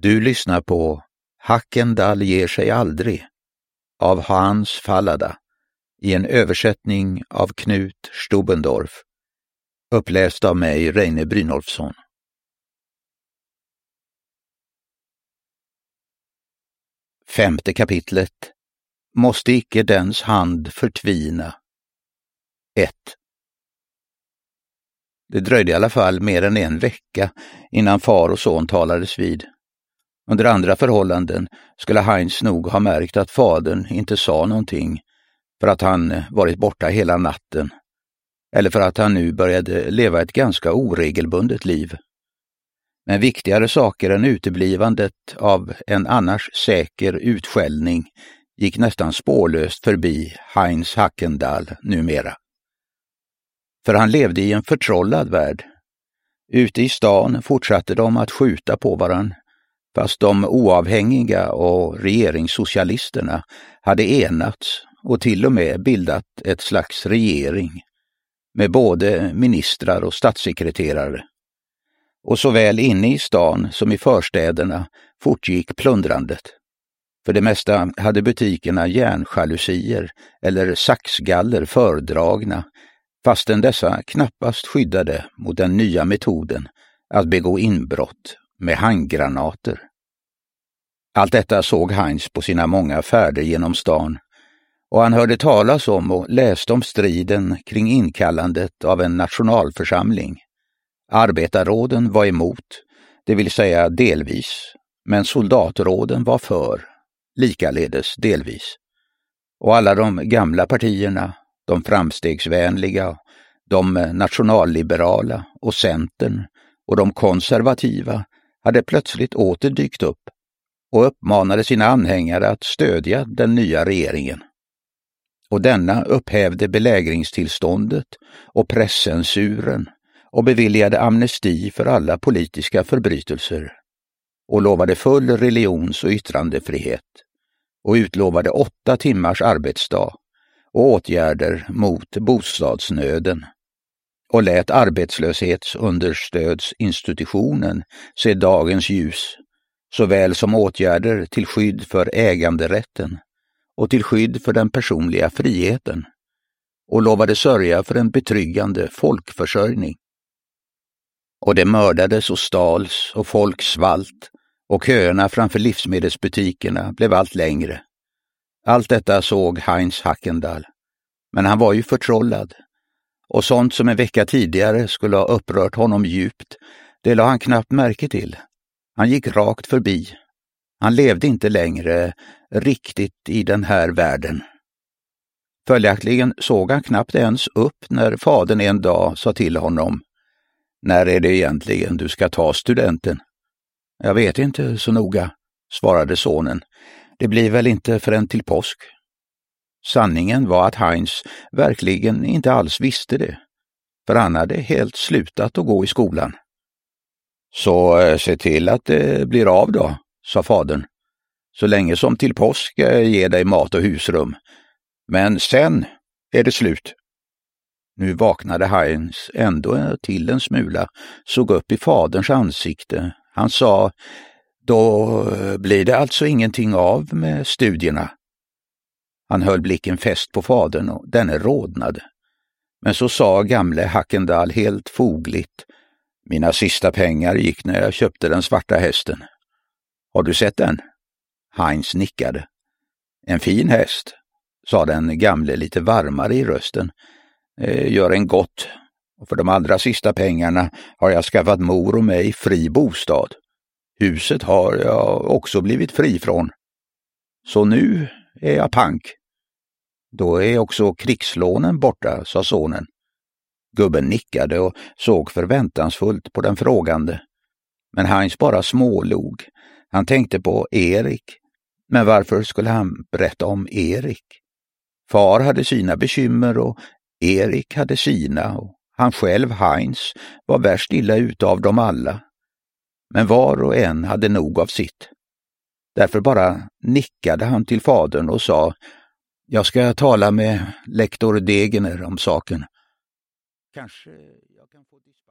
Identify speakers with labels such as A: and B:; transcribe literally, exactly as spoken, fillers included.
A: Du lyssnar på Hackendal ger sig aldrig av Hans Fallada i en översättning av Knut Stubendorf, uppläst av mig, Reine Brynolfsson. Femte kapitlet. Måste icke dens hand förtvina. ett. Det dröjde i alla fall mer än en vecka innan far och son talades vid. Under andra förhållanden skulle Heinz nog ha märkt att fadern inte sa någonting för att han varit borta hela natten, eller för att han nu började leva ett ganska oregelbundet liv. Men viktigare saker än uteblivandet av en annars säker utskällning gick nästan spårlöst förbi Heinz Hackendal numera. För han levde i en förtrollad värld. Ute i stan fortsatte de att skjuta på varann, fast de oavhängiga och regeringssocialisterna hade enats och till och med bildat ett slags regering med både ministrar och statssekreterare. Och såväl inne i stan som i förstäderna fortgick plundrandet. För det mesta hade butikerna järnjalusier eller saxgaller fördragna, fastän dessa knappast skyddade mot den nya metoden att begå inbrott med handgranater. Allt detta såg Heinz på sina många färder genom stan, och han hörde talas om och läste om striden kring inkallandet av en nationalförsamling. Arbetarråden var emot, det vill säga delvis, men soldatråden var för, likaledes delvis. Och alla de gamla partierna, de framstegsvänliga, de nationalliberala och Centern och de konservativa hade plötsligt åter dykt upp och uppmanade sina anhängare att stödja den nya regeringen. Och denna upphävde belägringstillståndet och presscensuren och beviljade amnesti för alla politiska förbrytelser och lovade full religions- och yttrandefrihet och utlovade åtta timmars arbetsdag och åtgärder mot bostadsnöden och lät arbetslöshetsunderstödsinstitutionen se dagens ljus, såväl som åtgärder till skydd för äganderätten och till skydd för den personliga friheten, och lovade sörja för en betryggande folkförsörjning. Och det mördades och stals och folk svalt, och köerna framför livsmedelsbutikerna blev allt längre. Allt detta såg Heinz Hackendal, men han var ju förtrollad, och sånt som en vecka tidigare skulle ha upprört honom djupt, det lade han knappt märke till. Han gick rakt förbi. Han levde inte längre riktigt i den här världen. Följaktligen såg han knappt ens upp när fadern en dag sa till honom: "När är det egentligen du ska ta studenten?" "Jag vet inte så noga", svarade sonen. "Det blir väl inte förrän till påsk." Sanningen var att Heinz verkligen inte alls visste det, för han hade helt slutat att gå i skolan. "Så äh, se till att det blir av då", sa fadern. "Så länge som till påsk ska jag ge dig mat och husrum. Men sen är det slut." Nu vaknade Heinz ändå till en smula, såg upp i faderns ansikte. Han sa: "Då blir det alltså ingenting av med studierna." Han höll blicken fäst på fadern och denne rodnade. Men så sa gamle Hackendal helt fogligt: "Mina sista pengar gick när jag köpte den svarta hästen. Har du sett den?" Heinz nickade. "En fin häst", sa den gamle lite varmare i rösten. "Eh, gör en gott. Och för de allra sista pengarna har jag skaffat mor och mig fri bostad. Huset har jag också blivit fri från. Så nu är jag pank." "Då är också krigslånen borta", sa sonen. Gubben nickade och såg förväntansfullt på den frågande. Men Heinz bara smålog. Han tänkte på Erik. Men varför skulle han berätta om Erik? Far hade sina bekymmer och Erik hade sina, och han själv, Heinz, var värst illa ute av dem alla. Men var och en hade nog av sitt. Därför bara nickade han till fadern och sa: "Jag ska tala med lektor Degener om saken. Kanske jag kan få